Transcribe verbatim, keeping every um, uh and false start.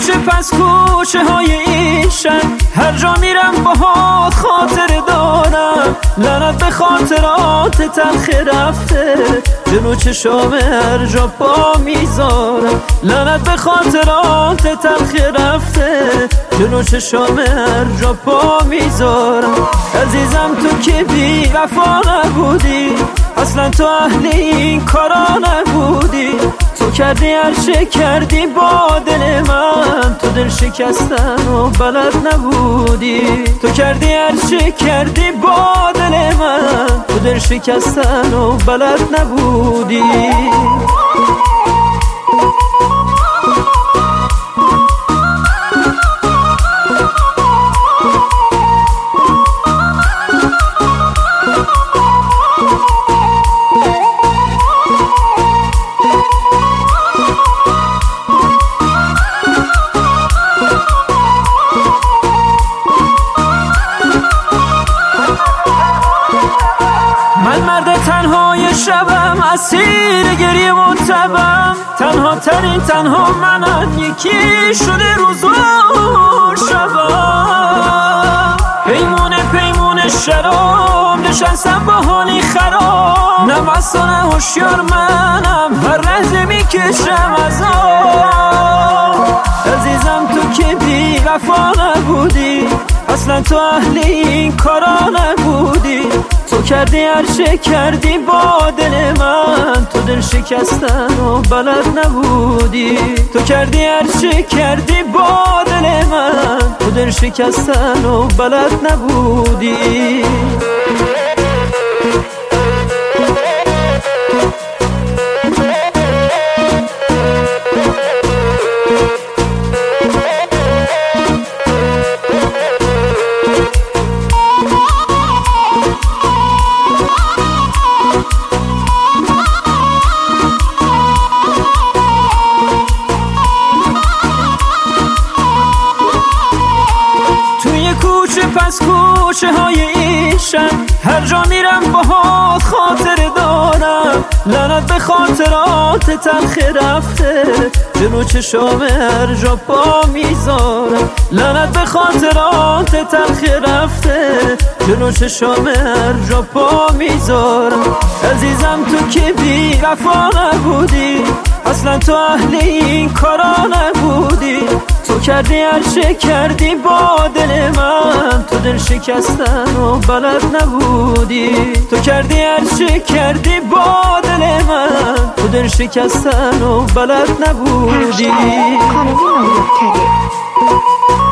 کوچه پس کوچه های این شهر، هر جا میرم باهات خاطر دارم. لعنت به خاطرات تلخ رفته، جلو چشام هر جا پا میذارم. لعنت به خاطرات تلخ رفته، جلو چشام هر جا پا میذارم. عزیزم تو که بی وفا نبودی، اصلا تو اهل این کارا نبودی. تو کردی هر چه کردی با دل من، تو دل شکستن و بلد نبودی. تو کردی هر چه کردی با دل من، تو دل شکستن و بلد نبودی. من مرد تنهای شبم، اسیر گریه و تبم. تنها ترین تنها منم، یکی شده روز و شبم. پیمونه پیمونه شراب نشستم با حالی خراب. نه مستانه هوشیار منم، هر لحظه میکشم عذاب. عزیزم تو که بی وفا نبودی، اصلا تو اهل این کارا نبودی. تو کردی هر چه کردی با دل من، تو دل شکستن و بلد نبودی. تو کردی هر چه کردی با دل من، تو دل شکستن و بلد نبودی. کوچه پس کوچه های این شهر، هر جا میرم باهات خاطر دارم. لعنت به خاطرات تلخ رفته، جلو چشام هر جا پا میذارم. لعنت به خاطرات تلخ رفته، جلو چشام هر جا پا میذارم. عزیزم تو که بی وفا نبودی، اصلا تو اهل این کارا نبودی. تو کردی هر چه کردی با دل من، تو دل شکستن و بلد نبودی. تو کردی هر چه کردی با دل من، تو دل شکستن و بلد نبودی.